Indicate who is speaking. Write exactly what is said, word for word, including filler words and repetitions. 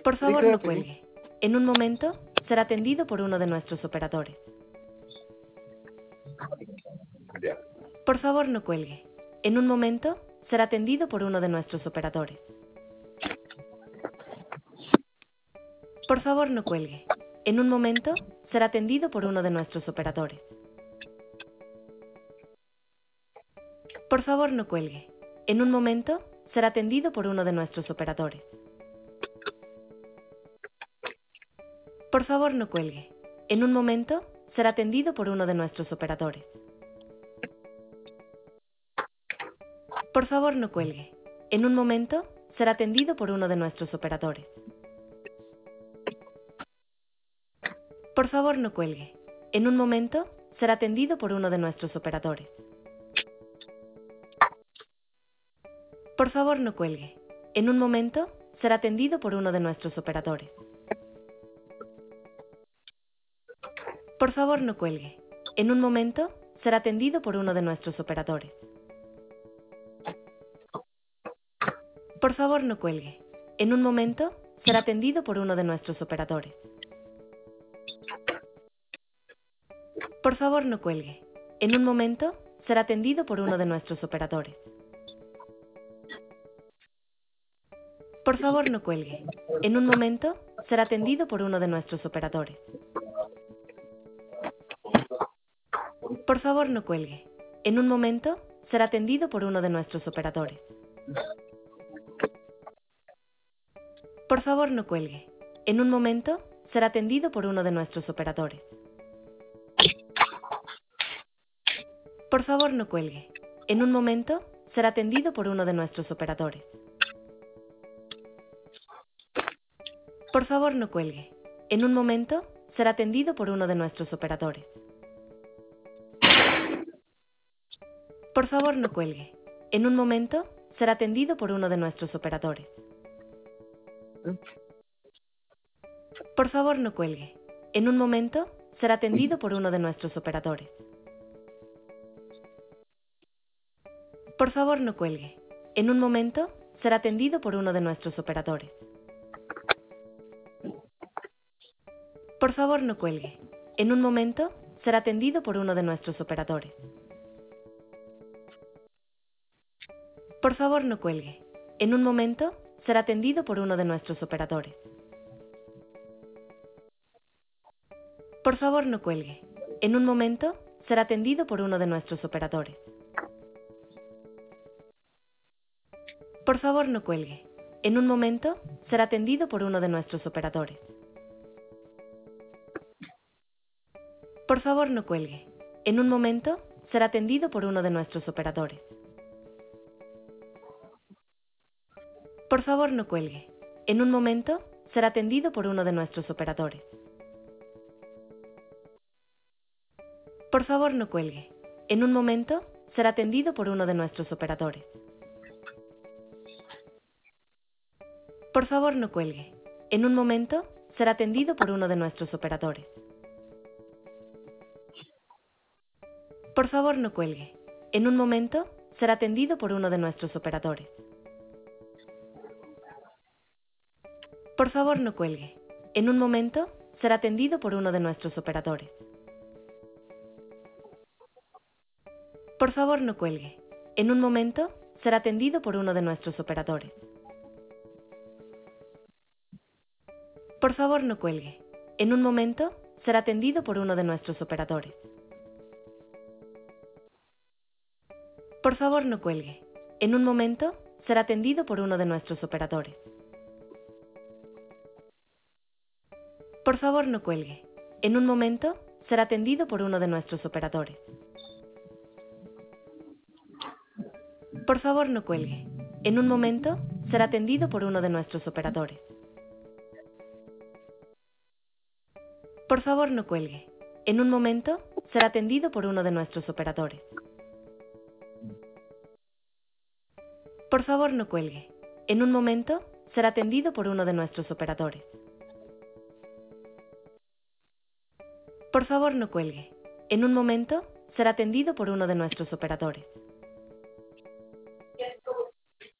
Speaker 1: Por
Speaker 2: Sí,
Speaker 1: favor,
Speaker 2: claro
Speaker 1: no
Speaker 2: que sí.
Speaker 1: cuelgue. En un momento, será atendido por uno de nuestros operadores.
Speaker 2: Ya.
Speaker 1: Por favor, no cuelgue. En un momento, será atendido por uno de nuestros operadores. Por favor, no cuelgue. En un momento, será atendido por uno de nuestros operadores. Por favor, no cuelgue. En un momento, será atendido por uno de nuestros operadores. Por favor, no cuelgue. En un momento, será atendido por uno de nuestros operadores. Por favor, no cuelgue. En un momento, será atendido por uno de nuestros operadores. Por favor, no cuelgue. En un momento, será atendido por uno de nuestros operadores. Por favor, no cuelgue. En un momento, será atendido por uno de nuestros operadores. Por favor, no cuelgue. En un momento, será atendido por uno de nuestros operadores. Por favor, no cuelgue. En un momento, será atendido por uno de nuestros operadores. Por favor, no cuelgue. En un momento, será atendido por uno de nuestros operadores. Por favor, no cuelgue. En un momento, será atendido por uno de nuestros operadores. Por favor, no cuelgue. En un momento, será atendido por uno de nuestros operadores. Por favor, no cuelgue. En un momento, será atendido por uno de nuestros operadores. Por favor, no cuelgue. En un momento, será atendido por uno de nuestros operadores. Por favor, no cuelgue. En un momento, será atendido por uno de nuestros operadores. Por favor, no cuelgue. En un momento, será atendido por uno de nuestros operadores. Por favor, no cuelgue. En un momento, será atendido por uno de nuestros operadores. Por favor, no cuelgue. En un momento, será atendido por uno de nuestros operadores. Por favor, no cuelgue. En un momento, será atendido por uno de nuestros operadores. Por favor, no cuelgue. En un momento, será atendido por uno de nuestros operadores. Por favor, no cuelgue. En un momento, será atendido por uno de nuestros operadores. Por favor, no cuelgue. En un momento, será atendido por uno de nuestros operadores. Por favor, no cuelgue. En un momento, será atendido por uno de nuestros operadores. Por favor, no cuelgue. En un momento, será atendido por uno de nuestros operadores. Por favor, no cuelgue. En un momento, será atendido por uno de nuestros operadores. Por favor, no cuelgue. En un momento, será atendido por uno de nuestros operadores. Por favor, no cuelgue. En un momento, será atendido por uno de nuestros operadores. Por favor, no cuelgue. En un momento, será atendido por uno de nuestros operadores. Por favor, no cuelgue. En un momento, será atendido por uno de nuestros operadores. Por favor, no cuelgue. En un momento, será atendido por uno de nuestros operadores. Por favor, no cuelgue. En un momento, será atendido por uno de nuestros operadores. Por favor, no cuelgue. En un momento, será atendido por uno de nuestros operadores. Por favor, no cuelgue. En un momento, será atendido por uno de nuestros operadores. Por favor, no cuelgue. En un momento, será atendido por uno de nuestros operadores. Por favor, no cuelgue. En un momento, será atendido por uno de nuestros operadores. Por favor, no cuelgue. En un momento, será atendido por uno de nuestros operadores.